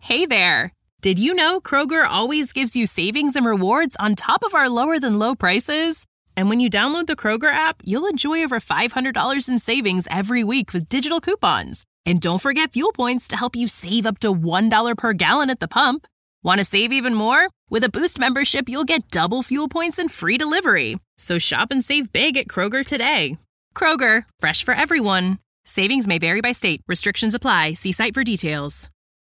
Hey there! Did you know Kroger always gives you savings and rewards on top of our lower than low prices? And when you download the Kroger app, you'll enjoy over $500 in savings every week with digital coupons. And don't forget fuel points to help you save up to $1 per gallon at the pump. Want to save even more? With a Boost membership, you'll get double fuel points and free delivery. So shop and save big at Kroger today. Kroger, fresh for everyone. Savings may vary by state. Restrictions apply. See site for details.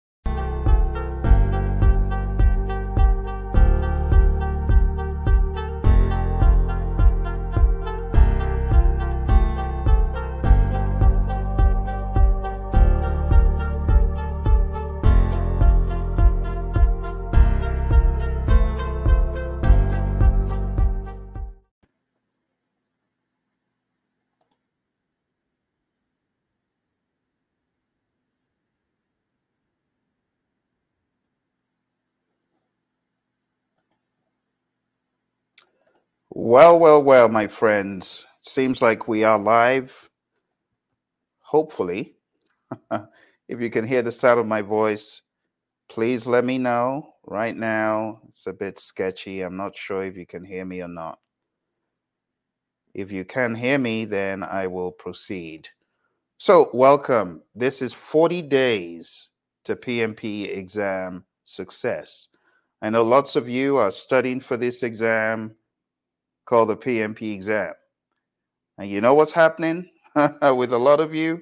Well, my friends. Seems like we are live. Hopefully, if you can hear the sound of my voice, please let me know. Right now, it's a bit sketchy. I'm not sure if you can hear me or not. If you can hear me, then I will proceed. So, welcome. This is 40 days to PMP exam success. I know lots of you are studying for this exam called the PMP exam. And you know what's happening with a lot of you?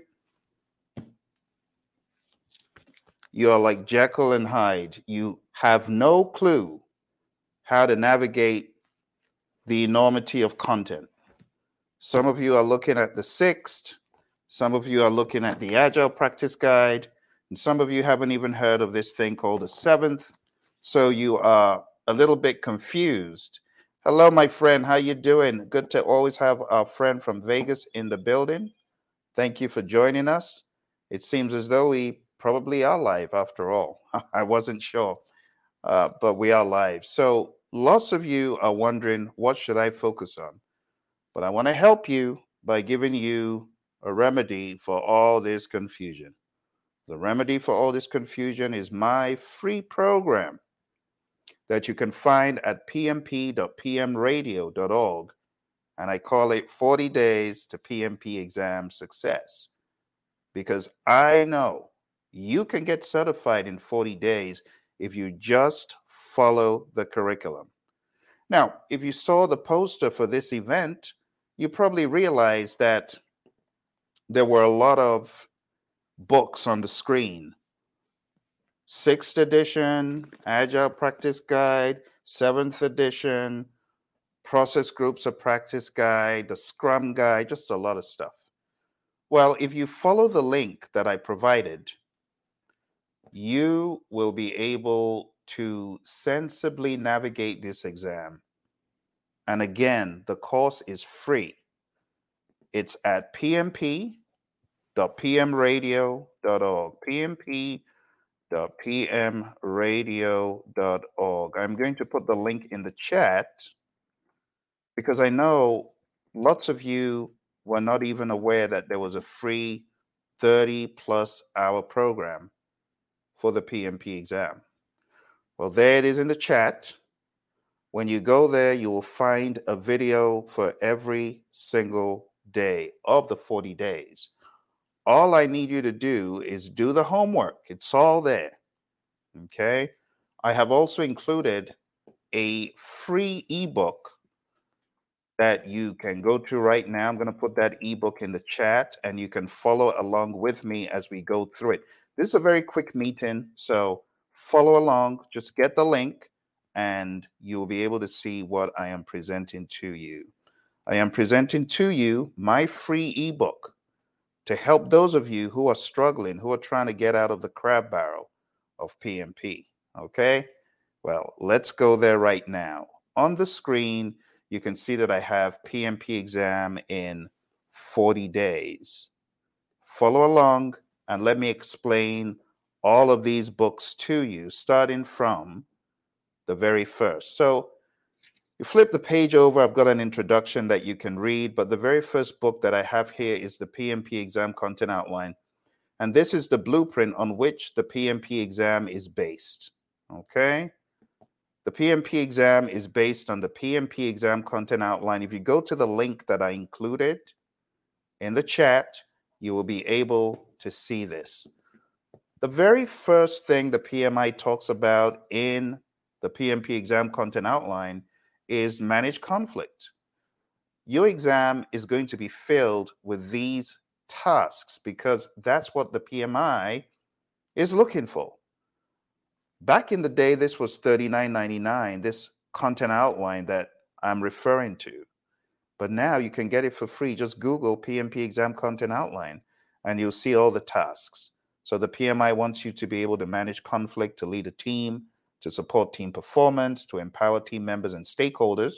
You're like Jekyll and Hyde. You have no clue how to navigate the enormity of content. Some of you are looking at the sixth. Some of you are looking at the Agile Practice Guide. And some of you haven't even heard of this thing called the seventh. So you are a little bit confused. Hello, my friend. How you doing? Good to always have our friend from Vegas in the building. Thank you for joining us. It seems as though we probably are live after all. I wasn't sure, but we are live. So lots of you are wondering, what should I focus on? But I want to help you by giving you a remedy for all this confusion. The remedy for all this confusion is my free program that you can find at pmp.pmradio.org, and I call it 40 Days to PMP Exam Success, because I know you can get certified in 40 days if you just follow the curriculum. Now, if you saw the poster for this event, you probably realized that there were a lot of books on the screen. 6th edition, Agile Practice Guide, 7th edition, Process Groups of Practice Guide, the Scrum Guide, just a lot of stuff. Well, if you follow the link that I provided, you will be able to sensibly navigate this exam. And again, the course is free. It's at pmp.pmradio.org, pmp.pmradio.org. I'm going to put the link in the chat because I know lots of you were not even aware that there was a free 30+ hour program for the PMP exam. Well, there it is in the chat. When you go there, you will find a video for every single day of the 40 days. All I need you to do is do the homework. It's all there. Okay? I have also included a free ebook that you can go to right now. I'm going to put that ebook in the chat, and you can follow along with me as we go through it. This is a very quick meeting, so follow along. Just get the link, and you'll be able to see what I am presenting to you. I am presenting to you my free ebook to help those of you who are struggling, who are trying to get out of the crab barrel of PMP. Okay? Well, let's go there right now. On the screen, you can see that I have PMP exam in 40 days. Follow along and let me explain all of these books to you, starting from the very first. So you flip the page over, I've got an introduction that you can read, but the very first book that I have here is the PMP Exam Content Outline. And this is the blueprint on which the PMP exam is based. Okay. The PMP exam is based on the PMP exam content outline. If you go to the link that I included in the chat, you will be able to see this. The very first thing the PMI talks about in the PMP exam content outline is manage conflict. Your exam is going to be filled with these tasks because that's what the PMI is looking for. Back in the day, this was $39.99, this content outline that I'm referring to. But now you can get it for free. Just Google PMP exam content outline and you'll see all the tasks. So the PMI wants you to be able to manage conflict, to lead a team, to support team performance, to empower team members and stakeholders,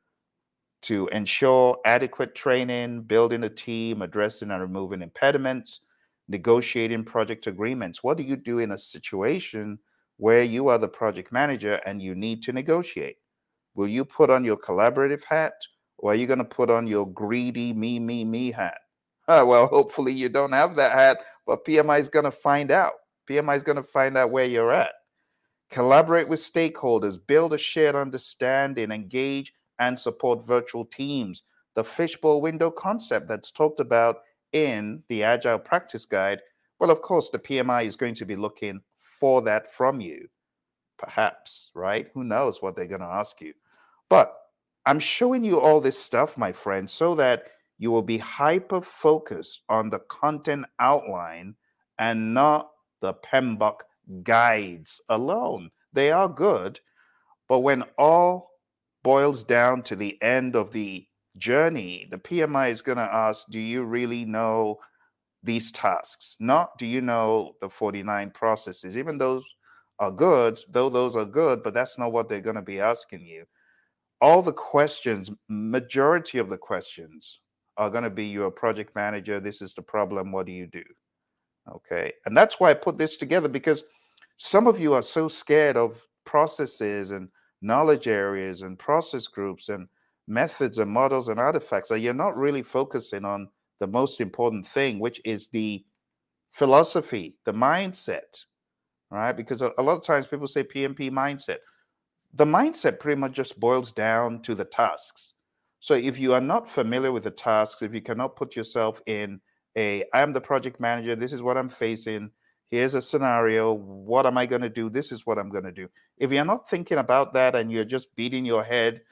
to ensure adequate training, building a team, addressing and removing impediments, negotiating project agreements. What do you do in a situation where you are the project manager and you need to negotiate? Will you put on your collaborative hat, or are you going to put on your greedy me hat? Well, hopefully you don't have that hat, but PMI is going to find out. PMI is going to find out where you're at. Collaborate with stakeholders, build a shared understanding, engage and support virtual teams. The fishbowl window concept that's talked about in the Agile Practice Guide. Well, of course, the PMI is going to be looking for that from you, perhaps, right? Who knows what they're going to ask you. But I'm showing you all this stuff, my friend, so that you will be hyper-focused on the content outline and not the PMBOK guides alone. They are good, but when all boils down to the end of the journey, the PMI is going to ask, do you really know these tasks? Not do you know the 49 processes? Even those are good, but that's not what they're going to be asking you. All the questions, majority of the questions are going to be, you're a project manager, this is the problem, what do you do? Okay. And that's why I put this together, because some of you are so scared of processes and knowledge areas and process groups and methods and models and artifacts that you're not really focusing on the most important thing, which is the philosophy, the mindset, right? Because a lot of times people say PMP mindset. The mindset pretty much just boils down to the tasks. So if you are not familiar with the tasks, if you cannot put yourself in I am the project manager, this is what I'm facing, here's a scenario, what am I going to do? This is what I'm going to do. If you're not thinking about that and you're just beating your head,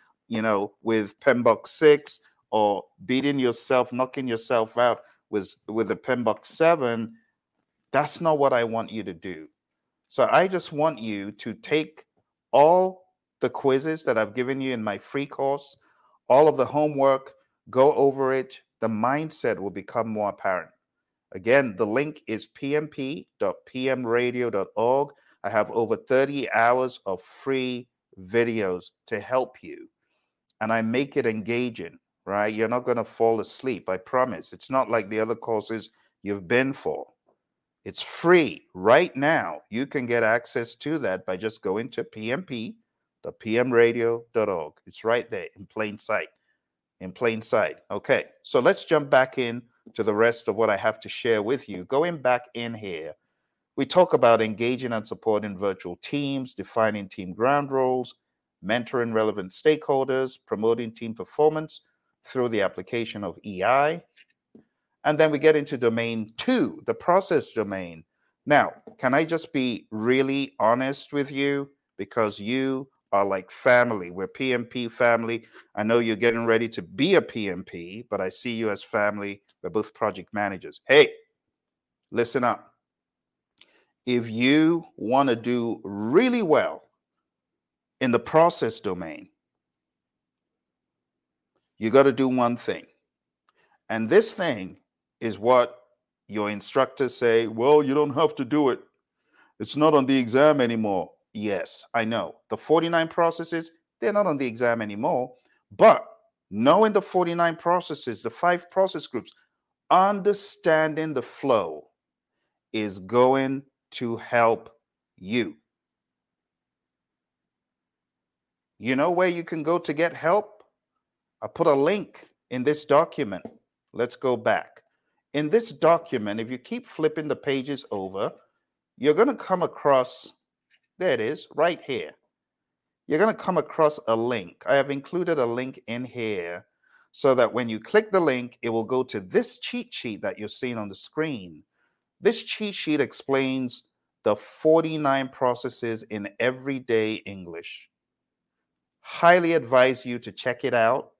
with PMBOK 6, or beating yourself, knocking yourself out with the PMBOK 7, that's not what I want you to do. So I just want you to take all the quizzes that I've given you in my free course, all of the homework, go over it. The mindset will become more apparent. Again, the link is pmp.pmradio.org. I have over 30 hours of free videos to help you. And I make it engaging, right? You're not going to fall asleep, I promise. It's not like the other courses you've been for. It's free right now. You can get access to that by just going to pmp.pmradio.org. It's right there in plain sight. Okay, so let's jump back in to the rest of what I have to share with you. Going back in here, we talk about engaging and supporting virtual teams, defining team ground rules, mentoring relevant stakeholders, promoting team performance through the application of EI. And then we get into domain 2, the process domain. Now, can I just be really honest with you? Because you are like family. We're PMP family. I know you're getting ready to be a PMP, but I see you as family. We're both project managers. Hey, listen up. If you want to do really well in the process domain, you got to do one thing. And this thing is what your instructors say, well, you don't have to do it. It's not on the exam anymore. Yes, I know. The 49 processes, they're not on the exam anymore. But knowing the 49 processes, the 5 process groups, understanding the flow is going to help you. You know where you can go to get help? I put a link in this document. Let's go back. In this document, if you keep flipping the pages over, you're going to come across, there it is, right here. You're going to come across a link. I have included a link in here so that when you click the link, it will go to this cheat sheet that you're seeing on the screen. This cheat sheet explains the 49 processes in everyday English. Highly advise you to check it out,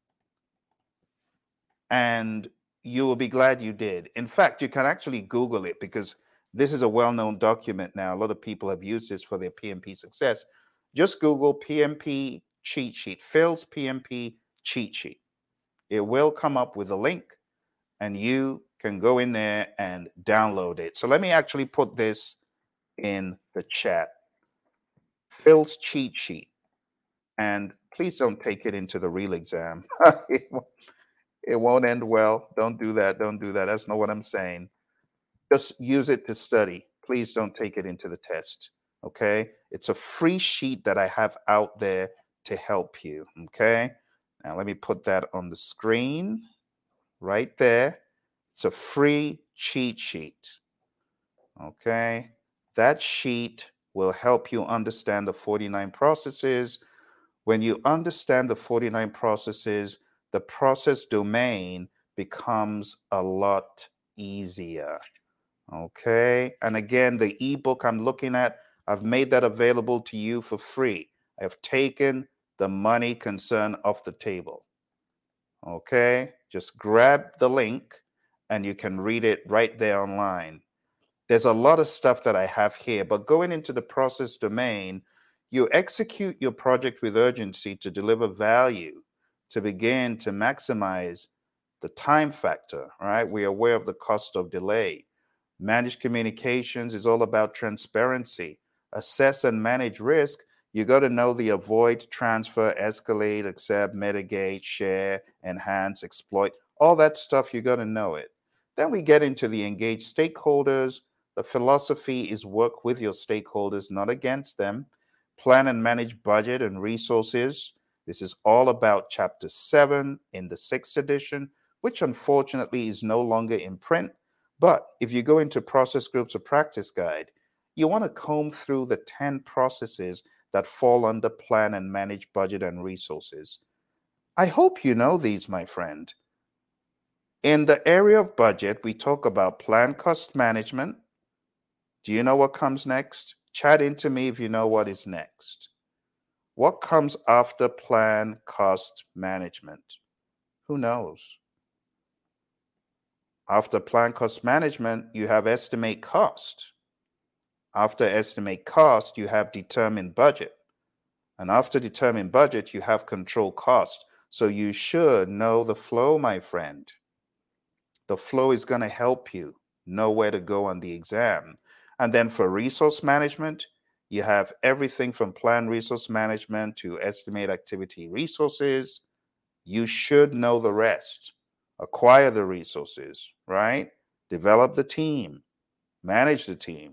and you will be glad you did. In fact, you can actually Google it because this is a well-known document now. A lot of people have used this for their PMP success. Just Google PMP cheat sheet, Phil's PMP cheat sheet. It will come up with a link, and you can go in there and download it. So let me actually put this in the chat. Phil's cheat sheet. And please don't take it into the real exam. It won't end well. Don't do that. Don't do that. That's not what I'm saying. Just use it to study. Please don't take it into the test. Okay? It's a free sheet that I have out there to help you. Okay? Now let me put that on the screen right there. It's a free cheat sheet. Okay? That sheet will help you understand the 49 processes. When you understand the 49 processes, the process domain becomes a lot easier. Okay? And again, the ebook I'm looking at, I've made that available to you for free. I have taken the money concern off the table. Okay? Just grab the link and you can read it right there online. There's a lot of stuff that I have here, but going into the process domain, you execute your project with urgency to deliver value, to begin to maximize the time factor, right? We're aware of the cost of delay. Managed communications is all about transparency. Assess and manage risk. You got to know the avoid, transfer, escalate, accept, mitigate, share, enhance, exploit. All that stuff, you got to know it. Then we get into the engage stakeholders. The philosophy is work with your stakeholders, not against them. Plan and manage budget and resources. This is all about chapter 7 in the 6th edition, which unfortunately is no longer in print. But if you go into process groups or practice guide, you want to comb through the 10 processes that fall under plan and manage budget and resources. I hope you know these, my friend. In the area of budget, we talk about plan cost management. Do you know what comes next? Chat into me if you know what is next. What comes after plan cost management? Who knows? After plan cost management, you have estimate cost. After estimate cost, you have determine budget. And after determine budget, you have control cost. So you should know the flow, my friend. The flow is going to help you know where to go on the exam. And then for resource management, you have everything from plan resource management to estimate activity resources. You should know the rest. Acquire the resources, right? Develop the team, manage the team,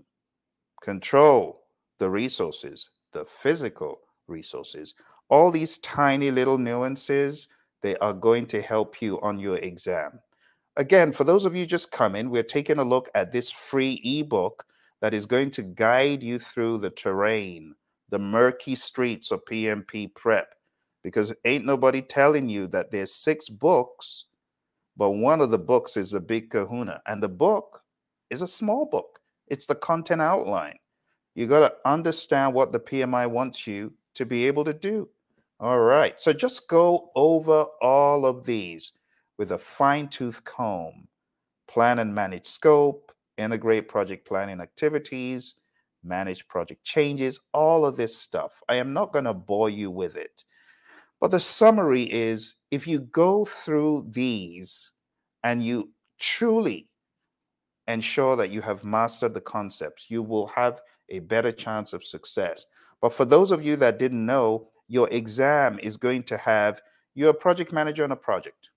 control the resources, the physical resources. All these tiny little nuances, they are going to help you on your exam. Again, for those of you just coming, we're taking a look at this free ebook that is going to guide you through the terrain, the murky streets of PMP prep, because ain't nobody telling you that there's 6 books, but one of the books is a big kahuna, and the book is a small book. It's the content outline. You got to understand what the PMI wants you to be able to do. All right, so just go over all of these with a fine-tooth comb. Plan and manage scope, integrate project planning activities, manage project changes, all of this stuff. I am not going to bore you with it. But the summary is, if you go through these and you truly ensure that you have mastered the concepts, you will have a better chance of success. But for those of you that didn't know, your exam is going to have, you're a project manager on a project.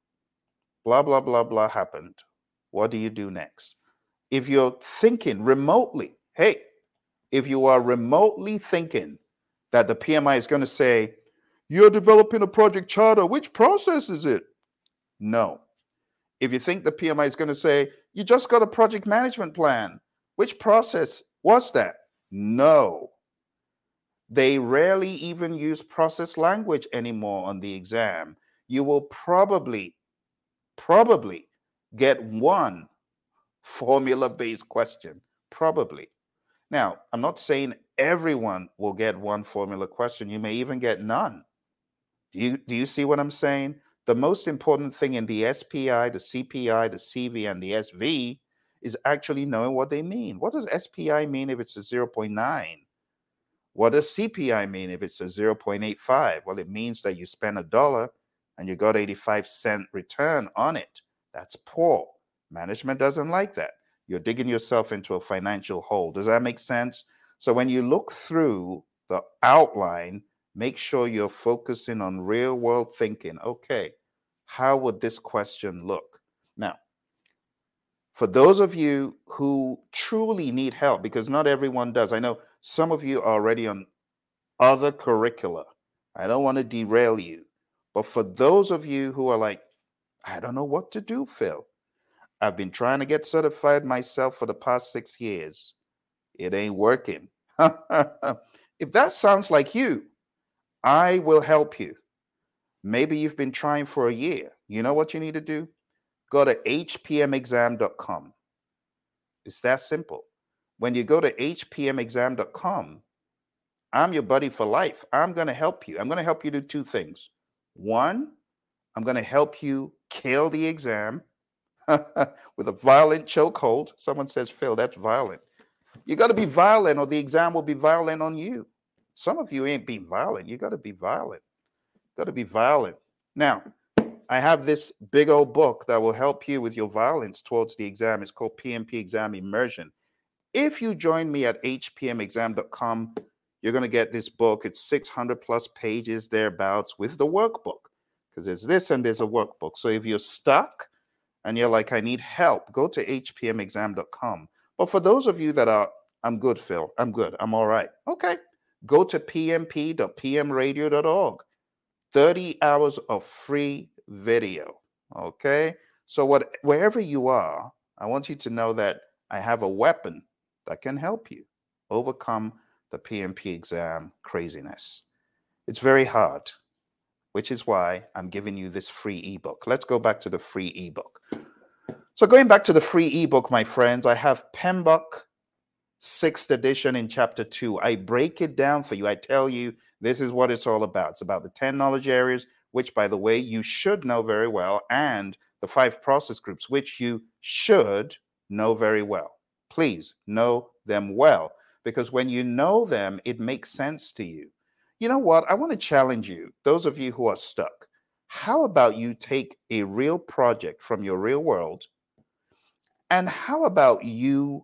Blah, blah, blah, blah happened. What do you do next? If you're thinking remotely, hey, if you are remotely thinking that the PMI is going to say, you're developing a project charter, which process is it? No. If you think the PMI is going to say, you just got a project management plan, which process was that? No. They rarely even use process language anymore on the exam. You will probably get one formula-based question, probably. Now, I'm not saying everyone will get one formula question. You may even get none. Do you see what I'm saying? The most important thing in the SPI, the CPI, the CV, and the SV is actually knowing what they mean. What does SPI mean if it's a 0.9? What does CPI mean if it's a 0.85? Well, it means that you spend $1 and you got 85-cent return on it. That's poor. Management doesn't like that. You're digging yourself into a financial hole. Does that make sense? So when you look through the outline, make sure you're focusing on real world thinking. Okay, how would this question look? Now, for those of you who truly need help, because not everyone does, I know some of you are already on other curricula. I don't want to derail you. But for those of you who are like, I don't know what to do, Phil. I've been trying to get certified myself for the past 6 years. It ain't working. If that sounds like you, I will help you. Maybe you've been trying for a year. You know what you need to do? Go to hpmexam.com. It's that simple. When you go to hpmexam.com, I'm your buddy for life. I'm going to help you. I'm going to help you do two things. One, I'm going to help you kill the exam with a violent chokehold. Someone says, Phil, that's violent. You got to be violent or the exam will be violent on you. Some of you ain't being violent. You got to be violent. Got to be violent. Now, I have this big old book that will help you with your violence towards the exam. It's called PMP Exam Immersion. If you join me at hpmexam.com, you're going to get this book. It's 600 plus pages thereabouts with the workbook, because there's this and there's a workbook. So if you're stuck and you're like, I need help, go to hpmexam.com. But for those of you that are, I'm good, Phil, I'm good, I'm all right. Okay, go to pmp.pmradio.org. 30 hours of free video. Okay, so wherever you are, I want you to know that I have a weapon that can help you overcome the PMP exam craziness. It's very hard, which is why I'm giving you this free ebook. Let's go back to the free ebook. So going back to the free ebook, my friends, I have PMBOK 6th edition in chapter 2. I break it down for you. I tell you, this is what it's all about. It's about the 10 knowledge areas, which, by the way, you should know very well, and the 5 process groups, which you should know very well. Please know them well, because when you know them, it makes sense to you. You know what? I want to challenge you, those of you who are stuck. How about you take a real project from your real world, and how about you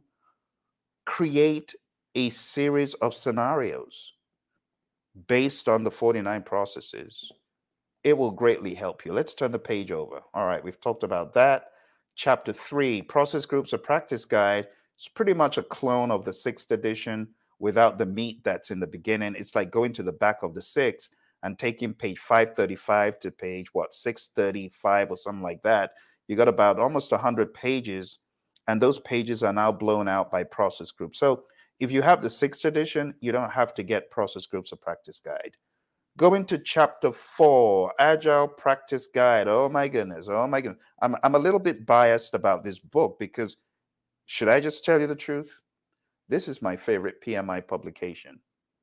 create a series of scenarios based on the 49 processes? It will greatly help you. Let's turn the page over. All right, we've talked about that. Chapter 3, Process Groups, a Practice Guide. It's pretty much a clone of the 6th edition without the meat that's in the beginning. It's like going to the back of the 6th and taking page 535 to page, 635 or something like that. You got about almost 100 pages, and those pages are now blown out by process groups. So if you have the 6th edition, you don't have to get Process Groups, a Practice Guide. Going to chapter 4, Agile Practice Guide. Oh my goodness. I'm a little bit biased about this book because, should I just tell you the truth? This is my favorite PMI publication.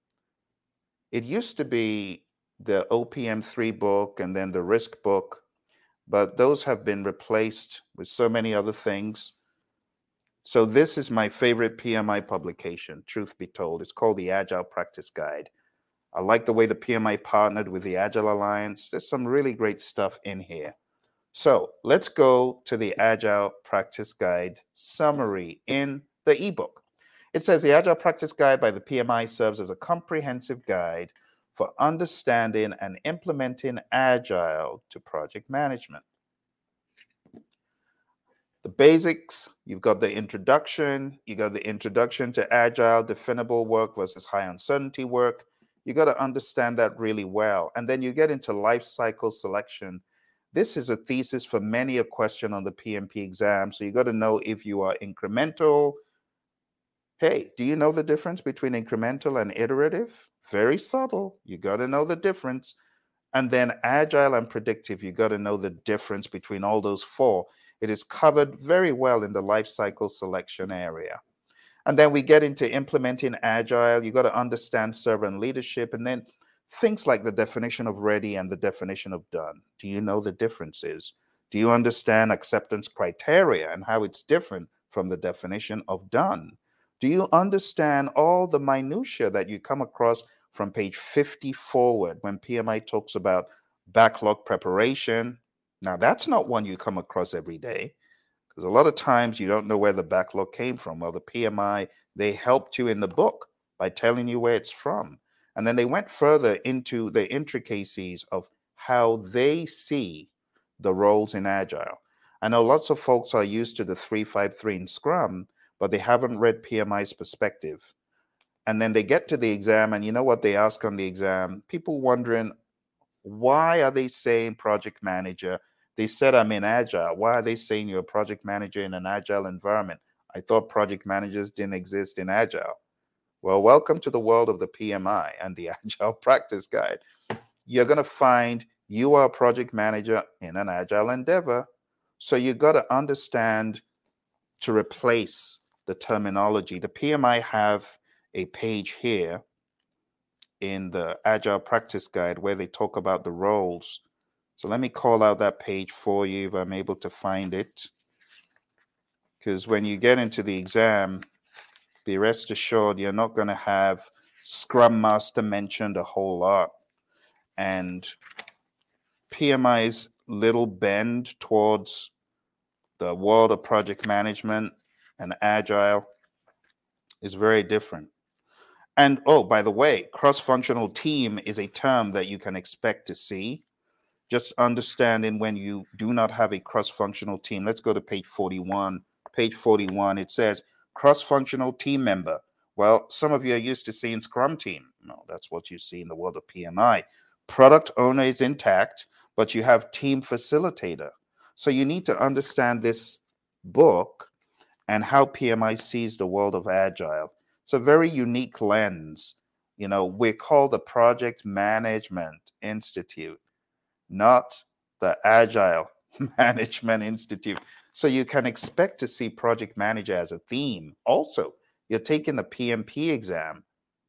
It used to be the OPM3 book and then the Risk book, but those have been replaced with so many other things. So this is my favorite PMI publication, truth be told. It's called the Agile Practice Guide. I like the way the PMI partnered with the Agile Alliance. There's some really great stuff in here. So let's go to the Agile Practice Guide summary in the ebook. It says the Agile Practice Guide by the PMI serves as a comprehensive guide for understanding and implementing Agile to project management. The basics, you've got the introduction, you got the introduction to Agile, definable work versus high uncertainty work. You got to understand that really well. And then you get into life cycle selection. This is a thesis for many a question on the PMP exam. So you got to know if you are incremental. Hey, do you know the difference between incremental and iterative? Very subtle. You got to know the difference. And then agile and predictive, you got to know the difference between all those four. It is covered very well in the life cycle selection area. And then we get into implementing agile. You got to understand servant leadership, and then things like the definition of ready and the definition of done. Do you know the differences? Do you understand acceptance criteria and how it's different from the definition of done? Do you understand all the minutia that you come across from page 50 forward when PMI talks about backlog preparation? Now, that's not one you come across every day, because a lot of times you don't know where the backlog came from. Well, the PMI, they helped you in the book by telling you where it's from. And then they went further into the intricacies of how they see the roles in Agile. I know lots of folks are used to the 3-5-3 in Scrum, but they haven't read PMI's perspective. And then they get to the exam, and you know what they ask on the exam? People wondering, why are they saying project manager? They said I'm in Agile. Why are they saying you're a project manager in an Agile environment? I thought project managers didn't exist in Agile. Well, welcome to the world of the PMI and the Agile Practice Guide. You're going to find you are a project manager in an Agile endeavor. So you got to understand to replace the terminology. The PMI have a page here in the Agile Practice Guide where they talk about the roles. So let me call out that page for you if I'm able to find it. Because when you get into the exam, be rest assured you're not going to have Scrum Master mentioned a whole lot. And PMI's little bend towards the world of project management and Agile is very different. And oh, by the way, cross-functional team is a term that you can expect to see. Just understanding when you do not have a cross-functional team. Let's go to page 41. Page 41, it says cross-functional team member. Well, some of you are used to seeing Scrum team. No, that's what you see in the world of PMI. Product owner is intact, but you have team facilitator. So you need to understand this book and how PMI sees the world of Agile. It's a very unique lens. You know, we're called the Project Management Institute, not the Agile Management Institute. So you can expect to see project manager as a theme. Also, you're taking the PMP exam,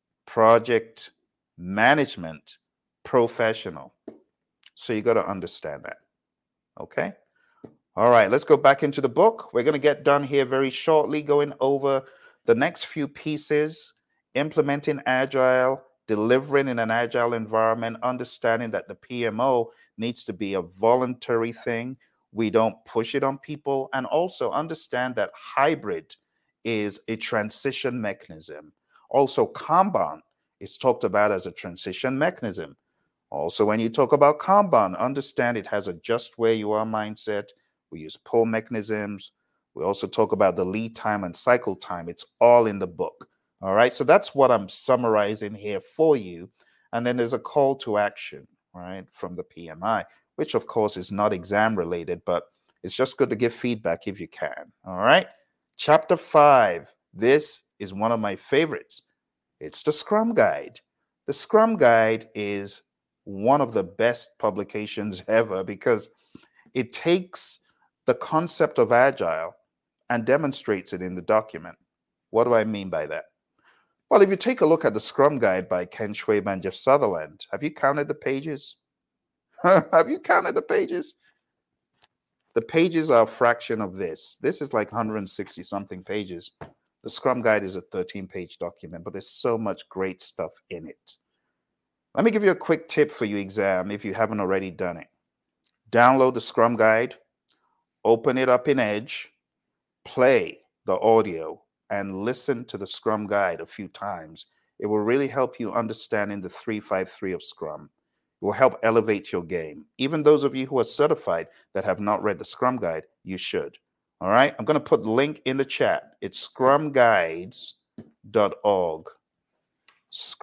project management professional. So you got to understand that. Okay. All right, let's go back into the book. We're going to get done here very shortly, going over the next few pieces, implementing Agile, delivering in an Agile environment, understanding that the PMO needs to be a voluntary thing. We don't push it on people, and also understand that hybrid is a transition mechanism. Also, Kanban is talked about as a transition mechanism. Also, when you talk about Kanban, understand it has a just where you are mindset. We use pull mechanisms. We also talk about the lead time and cycle time. It's all in the book. All right. So that's what I'm summarizing here for you. And then there's a call to action, right, from the PMI, which of course is not exam related, but it's just good to give feedback if you can. All right. Chapter 5. This is one of my favorites. It's the Scrum Guide. The Scrum Guide is one of the best publications ever because it takes the concept of Agile and demonstrates it in the document. What do I mean by that? Well, if you take a look at the Scrum Guide by Ken Schwaber and Jeff Sutherland, have you counted the pages? Have you counted the pages? The pages are a fraction of this. This is like 160 something pages. The Scrum Guide is a 13-page document, but there's so much great stuff in it. Let me give you a quick tip for your exam if you haven't already done it. Download the Scrum Guide, open it up in Edge, play the audio, and listen to the Scrum Guide a few times. It will really help you understanding the 3-5-3 of Scrum. It will help elevate your game. Even those of you who are certified that have not read the Scrum Guide, you should. All right, I'm going to put the link in the chat. It's scrumguides.org.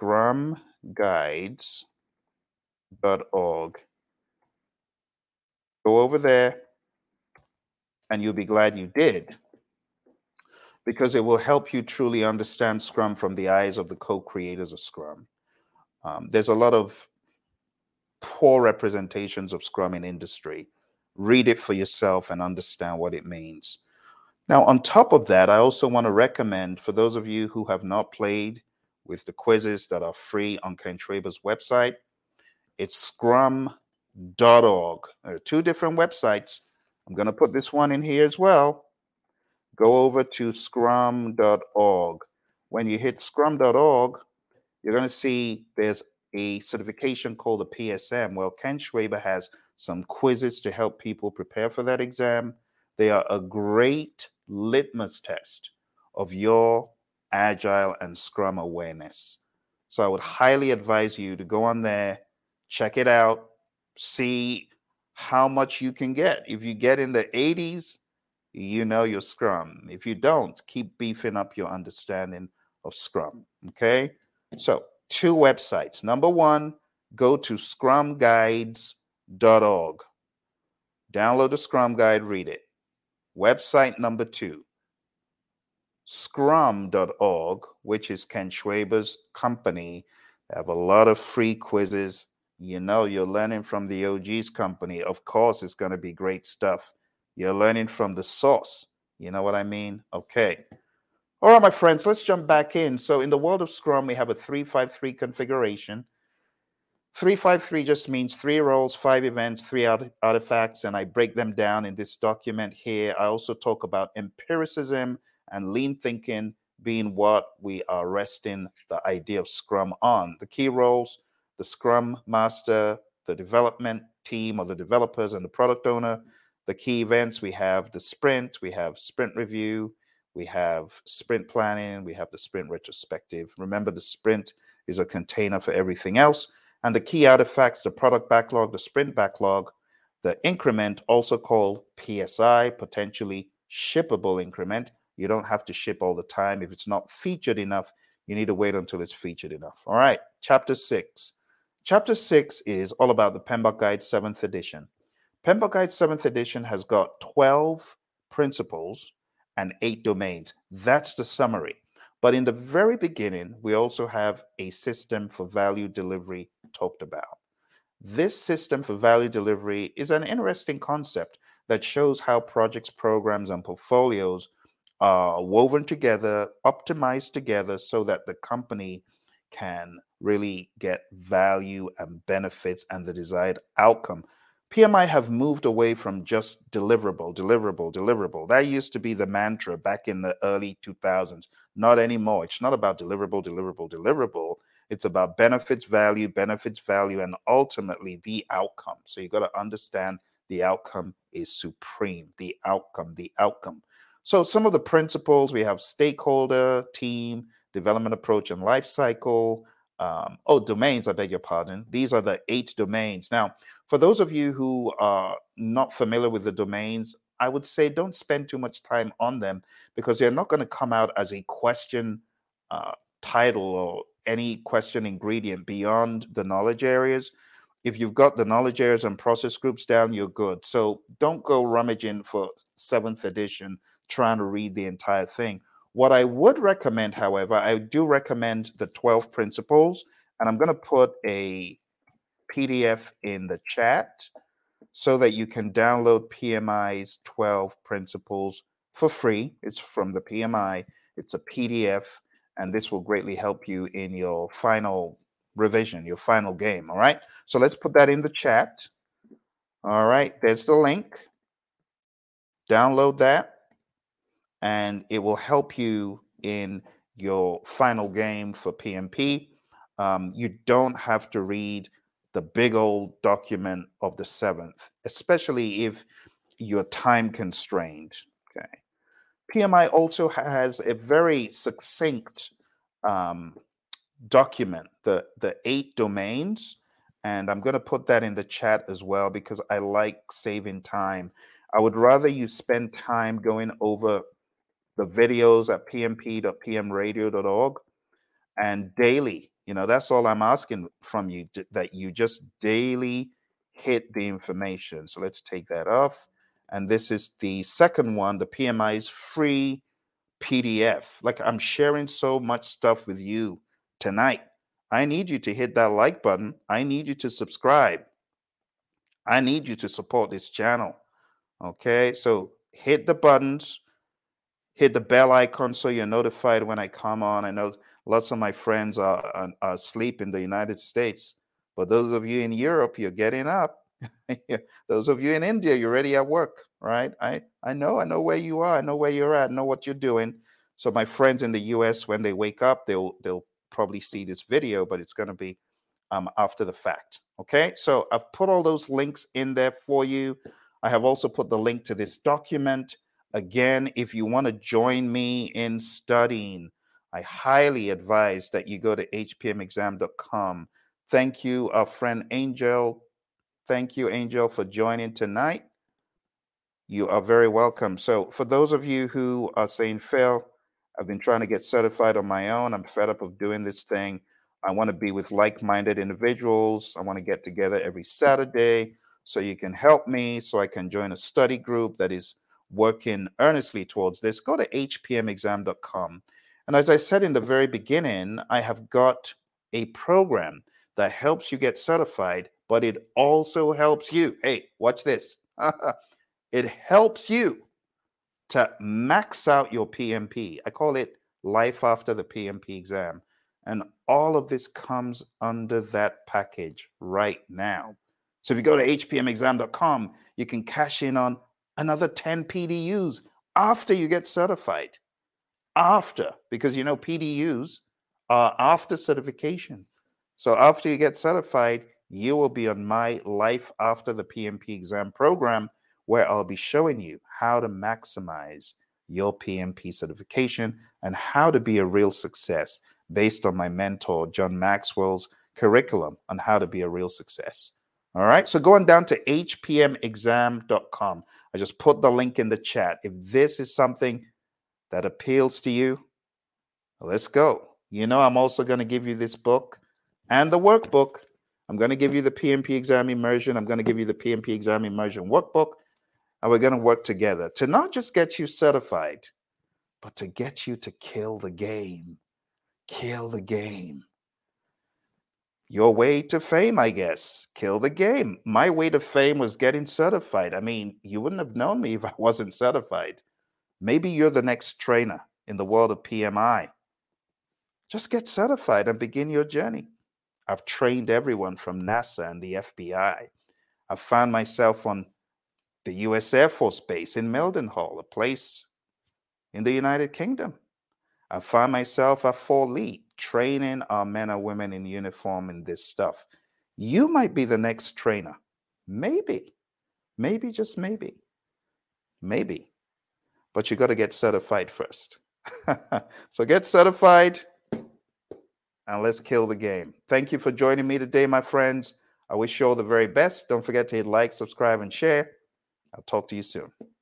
Scrumguides.org. Go over there, and you'll be glad you did, because it will help you truly understand Scrum from the eyes of the co-creators of Scrum. There's a lot of poor representations of Scrum in industry. Read it for yourself and understand what it means. Now, on top of that, I also want to recommend, for those of you who have not played with the quizzes that are free on Ken Schwaber's website, it's scrum.org. There are two different websites. I'm going to put this one in here as well. Go over to scrum.org. When you hit scrum.org, you're going to see there's a certification called the PSM. Well, Ken Schwaber has some quizzes to help people prepare for that exam. They are a great litmus test of your Agile and Scrum awareness. So I would highly advise you to go on there, check it out, see how much you can get. If you get in the 80s, you know your Scrum. If you don't, keep beefing up your understanding of Scrum. Okay? So, two websites. Number one, go to scrumguides.org. Download the Scrum Guide, read it. Website number two, scrum.org, which is Ken Schwaber's company. They have a lot of free quizzes. You know, you're learning from the OG's company. Of course, it's going to be great stuff. You're learning from the source. You know what I mean? Okay. All right, my friends, let's jump back in. So in the world of Scrum, we have a 3-5-3 configuration. 3-5-3 just means 3 roles, 5 events, 3 artifacts, and I break them down in this document here. I also talk about empiricism and lean thinking being what we are resting the idea of Scrum on. The key roles, the Scrum Master, the development team or the developers and the product owner. The key events, we have the sprint, we have sprint review, we have sprint planning, we have the sprint retrospective. Remember, the sprint is a container for everything else. And the key artifacts, the product backlog, the sprint backlog, the increment, also called PSI, potentially shippable increment. You don't have to ship all the time. If it's not featured enough, you need to wait until it's featured enough. All right, chapter 6. Chapter 6 is all about the PMBOK Guide 7th edition. PMBOK Guide 7th edition has got 12 principles and 8 domains. That's the summary. But in the very beginning, we also have a system for value delivery talked about. This system for value delivery is an interesting concept that shows how projects, programs, and portfolios are woven together, optimized together so that the company can really get value and benefits and the desired outcome. PMI have moved away from just deliverable. That used to be the mantra back in the early 2000s. Not anymore. It's not about deliverable. It's about benefits, value, and ultimately the outcome. So you got to understand the outcome is supreme. The outcome. So some of the principles, we have stakeholder, team, development approach, and life cycle. Domains, I beg your pardon. These are the 8 domains. Now, for those of you who are not familiar with the domains, I would say don't spend too much time on them because they're not going to come out as a question title or any question ingredient beyond the knowledge areas. If you've got the knowledge areas and process groups down, you're good. So don't go rummaging for 7th edition trying to read the entire thing. What I would recommend, however, I do recommend the 12 principles, and I'm going to put a PDF in the chat so that you can download PMI's 12 principles for free. It's from the PMI. It's a PDF, and this will greatly help you in your final revision, your final game. All right. So let's put that in the chat. All right. There's the link. Download that, and it will help you in your final game for PMP. You don't have to read the big old document of the 7th, especially if you're time constrained. Okay. PMI also has a very succinct document, the 8 domains, and I'm going to put that in the chat as well because I like saving time. I would rather you spend time going over the videos at pmp.pmradio.org and daily. That's all I'm asking from you, that you just daily hit the information. So let's take that off. And this is the second one, the PMI's free PDF. Like, I'm sharing so much stuff with you tonight. I need you to hit that like button. I need you to subscribe. I need you to support this channel. Okay, so hit the buttons, hit the bell icon so you're notified when I come on. I know lots of my friends are asleep in the United States, but those of you in Europe, you're getting up. Those of you in India, you're already at work, right? I know where you are. I know where you're at. I know what you're doing. So my friends in the US, when they wake up, they'll probably see this video, but it's going to be after the fact. Okay, so I've put all those links in there for you. I have also put the link to this document. Again, if you want to join me in studying, I highly advise that you go to hpmexam.com. Thank you, our friend Angel. Thank you, Angel, for joining tonight. You are very welcome. So for those of you who are saying, Phil, I've been trying to get certified on my own. I'm fed up of doing this thing. I want to be with like-minded individuals. I want to get together every Saturday so you can help me, so I can join a study group that is working earnestly towards this. Go to hpmexam.com. And as I said in the very beginning, I have got a program that helps you get certified, but it also helps you. Hey, watch this. It helps you to max out your PMP. I call it life after the PMP exam. And all of this comes under that package right now. So if you go to hpmexam.com, you can cash in on another 10 PDUs after you get certified. After, because you know PDUs are after certification. So after you get certified, you will be on my Life After the PMP Exam program, where I'll be showing you how to maximize your PMP certification and how to be a real success based on my mentor, John Maxwell's curriculum on how to be a real success. All right, so going down to hpmexam.com, I just put the link in the chat. If this is something that appeals to you, let's go. You know, I'm also going to give you this book and the workbook. I'm going to give you the PMP exam immersion. I'm going to give you the PMP exam immersion workbook. And we're going to work together to not just get you certified, but to get you to kill the game. Kill the game. Your way to fame, I guess. Kill the game. My way to fame was getting certified. I mean, you wouldn't have known me if I wasn't certified. Maybe you're the next trainer in the world of PMI. Just get certified and begin your journey. I've trained everyone from NASA and the FBI. I've found myself on the U.S. Air Force Base in Mildenhall, a place in the United Kingdom. I found myself at Fort Lee, training our men and women in uniform in this stuff. You might be the next trainer. Maybe, just maybe. But you got to get certified first. So get certified and let's kill the game. Thank you for joining me today, my friends. I wish you all the very best. Don't forget to hit like, subscribe, and share. I'll talk to you soon.